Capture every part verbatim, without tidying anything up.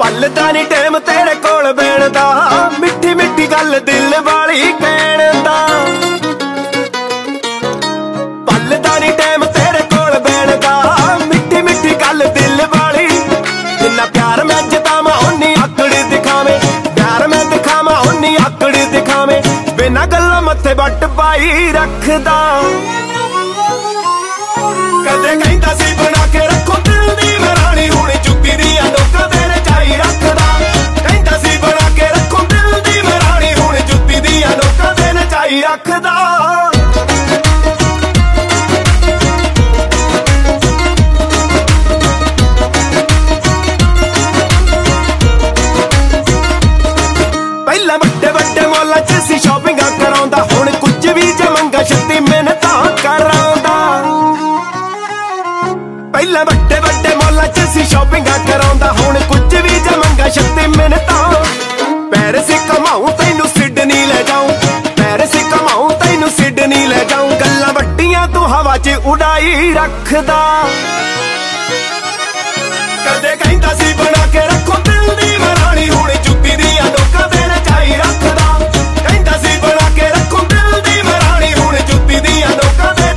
पलदा नी time तेरे कोल बैण दा, मिठी मिठी गल दिल वाली कहण दा। पलदा नी टाइम तेरे कोल बैण दा, मिठी मिठी गल दिल वाली। जिन्ना प्यार मैं जतावां उन्नी आकड़ दिखावे, प्यार मैं दिखावां उन्नी आकड़ दिखावे। बिना गल्लां मत्थे बट पाई रखदा, कदे कहंदा सी बना के रखो दिल दी मैं रानी, हुण चुक्की दियां लोकां दे रचाई रखदा। कहंदा सी बना के रखो दिल दी मैं रानी, हुण चुक्की दियां लोकां दे रचाई रखदा। पहला वड्डे वड्डे मॉलां च सी शॉपिंगां कराउंदा, हुण कुछ भी जे मंगा छत्ती मिन्नतां कराउंदा। पहला वड्डे वड्डे मॉलां च सी शॉपिंगां कराउंदा, हुण कुछ भी जे मंगा छत्ती मिन्नतां। पैरिस कमाऊं तैनूं सिडनी ले जाऊं, पैरिस कमाऊं तैनूं सिडनी ले जाऊं। गल्लां वड्डियां तू हवा च उड़ाई रखदा, कदे कहंदा सी बना के रखो दिल दी मैं रानी, हुण चुक्की दियां लोकां दे रचाई रखदा। कहंदा सी बना के रखो दिल दी मैं रानी, हुण चुक्की दियां लोकां दे।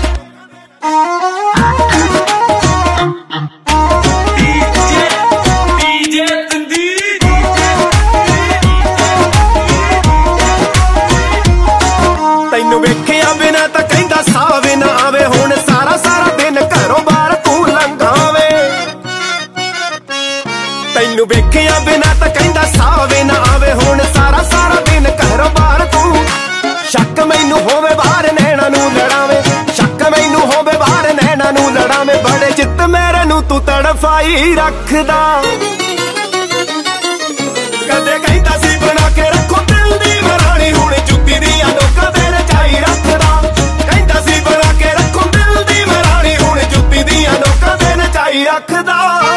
तैनू वेखिया बिना तां कहंदा साह वी ना आवे, हुण सारा सारा दिन घरों बाहर तू लंघावे। तैनू वेखिया बिना तां कहंदा साह वी ना आवे, हुण सारा सारा दिन घरों बाहर तू। शक मैनू होवे बाहर नैना नू लड़ावे, शक मैनू होवे बाहर नैना नू लड़ावे। बड़े चित मेरे नू तू तड़फाई रखदा, कदे कहंदा सी बना के रखो दिल दी मैं रानी, हुण चुक्की दियां लोकां दे रचाई रखदा। कहंदा सी बना के रखो दिल दी मैं रानी, हुण चुक्की दियां लोकां दे रचाई रखदा।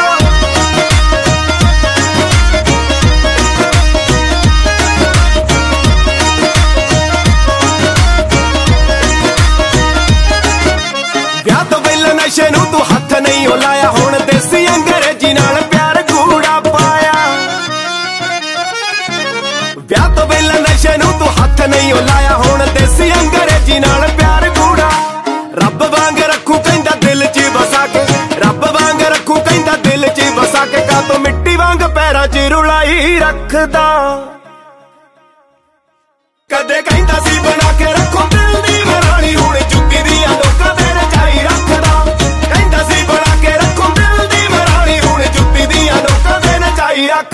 ਵਿਆਹ ਤੋਂ ਪਹਿਲਾਂ ਨਸ਼ੇ ਨੂੰ ਤੂੰ ਹੱਥ ਨਹੀਂ ਓ ਲਾਇਆ, ਹੁਣ ਦੇਸੀ ਅੰਗਰੇਜ਼ੀ ਨਾਲ ਪਿਆਰ ਗੂੜਾ ਪਾਇਆ। ਵਿਆਹ ਤੋਂ ਪਹਿਲਾਂ ਨਸ਼ੇ ਨੂੰ ਤੂੰ ਹੱਥ ਨਹੀਂ ਓ ਲਾਇਆ, ਹੁਣ ਦੇਸੀ ਅੰਗਰੇਜ਼ੀ ਨਾਲ ਪਿਆਰ ਗੂੜਾ। ਰੱਬ ਵਾਂਗ ਰੱਖੂ ਕਹਿੰਦਾ ਦਿਲ 'ਚ ਵਸਾ ਕੇ, ਰੱਬ ਵਾਂਗ ਰੱਖੂ ਕਹਿੰਦਾ ਦਿਲ 'ਚ ਵਸਾ ਕੇ। ਕਾਤੋਂ ਮਿੱਟੀ ਵਾਂਗ ਪੈਰਾਂ 'ਚ ਰੁਲਾਈ ਰੱਖਦਾ, ਕਦੇ ਕਹਿੰਦਾ ਸੀ ਬਣਾ ਕੇ ਰੱਖੋ ਦਿਲ ਦੀ ਮੈਂ ਰਾਣੀ, ਹੁਣ ਚੁੱਕੀ ਦੀਆਂ ਲੋਕਾਂ ਦੇ ਰਚਾਈ ਰੱਖਦਾ। ਕਹਿੰਦਾ ਸੀ ਬਣਾ ਕੇ ਰੱਖੋ ਦਿਲ ਦੀ ਮੈਂ ਰਾਣੀ, ਹੁਣ ਚੁੱਕੀ ਦੀਆਂ ਲੋਕਾਂ ਦੇ ਰਚਾਈ ਰੱਖ।